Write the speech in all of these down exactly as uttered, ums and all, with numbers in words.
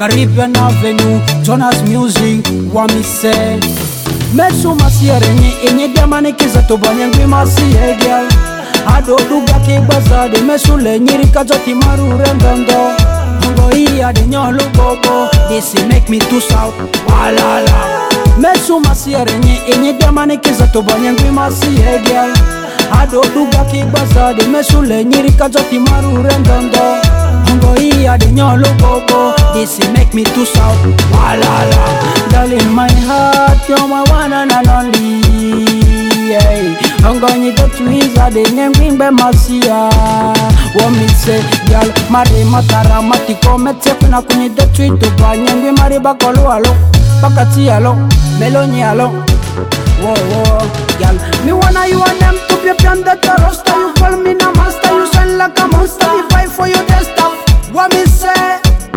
Caribbean Avenue, Jonas Music, what me say. Mesu masiere nye enye diamane kiza tobanya ngwi masiye gyal. Ado duga ke bazade mesu le nyiri kajoti maru rendondo. Ngo iya de nyolo bobo, this make me too south, walala. Mesu masiere nye enye diamane kiza tobanya ngwi masiye gyal. Ado duga ke bazade mesu le nyiri kajoti maru rendondo. Ngo iya de nyolo bobo, this make me too south, walala. Girl in my heart, you're my one and only. Yeah. I'm going to twist at the name Green by Marcia. What me say, girl, Mari Matara Matiko, Metepuna Kuni the tweet to Banyan, Mari Bacolo, alo, Bakati alo, Meloni alo. Whoa, whoa, girl, me wanna you and them to be a pian that roster. You call me na master, you sound like a monster. You fight for your desktop. What me say?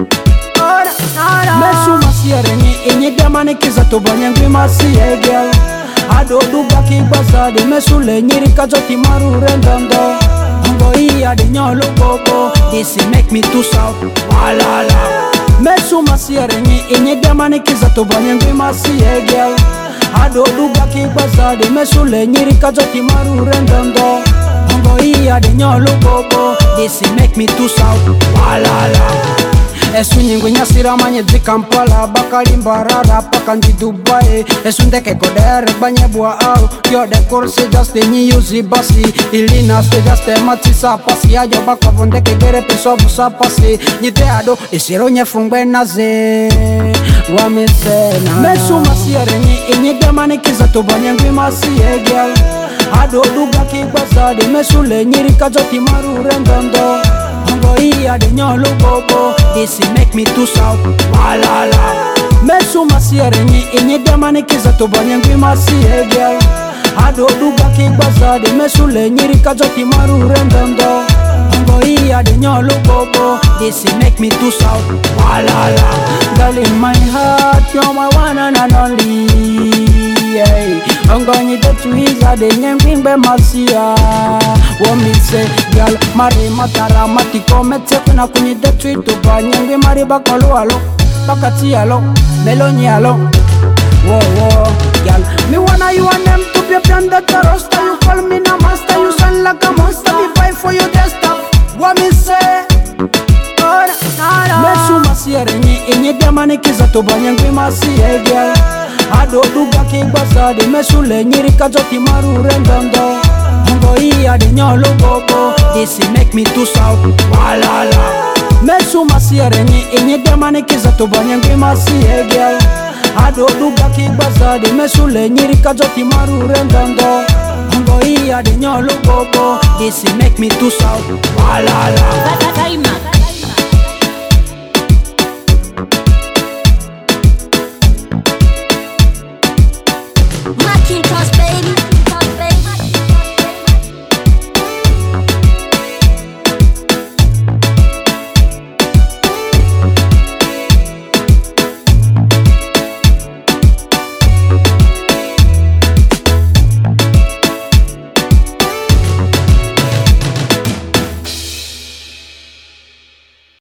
Mesu masiere nye enye diamane kiza tobanya ngwi masiye gyal. Ado duga ki bazade mesu le nyiri kajoti maru rendondo. Ngo iya de nyolo bobo, this make me too south, walala. Mesu masiere nye enye diamane kiza tobanya ngwi masiye gyal. Ado duga ki bazade mesu le nyiri kajoti maru rendondo. Ngo iya de nyolo bobo, this make me too south, walala. Esu nyingu nyasira manye di Kampala bakali mbarara paka ndi Dubai. Esu ndeke kodere banye bua au yo de kursi just ni yuzi basi ilina se just matisa pasi ajo baka vondeke gere peso busa pasi nyite ado isiro nye fungwe naze wa misena. Mesu masiere nye enye diamane kiza tobanya ngwi masiye gyal. Ado duga ki bazade mesu le nyiri kajoti maru rendondo. Ngo iya de nyolo bobo, this make me too south, walala. Mesu masiere nye enye diamane kiza tobanya ngwi masiye gyal. Ado duga ki bazade mesu le nyiri kajoti maru rendondo. Ngo iya de nyolo bobo, this make me too south, walala. Girl in my heart, you're my one and only. Yeah. I'm going to twist at the name Green by Marcia. What me say, girl, Mari Matara Matiko, Metepuna Kuni the tweet to Banyan, Mari Bacolo, alo, Bakati alo, Meloni alo. Whoa, whoa, girl, me wanna you and them to be a pian that roster. You call me na master, you sound like a monster. We fight for your desktop. What me say? Mesu masiere nye enye diamane kiza tobanya ngwi masiye gyal. Ado duga ki bazade mesu le nyiri kajoti maru rendondo. Ngo iya de nyolo bobo, this make me too south, walala. Mesu masiere nye enye diamane kiza tobanya ngwi masiye gyal. Ado duga ki bazade mesu le nyiri kajoti maru rendondo. Ngo iya de nyolo bobo, this make me too south, walala.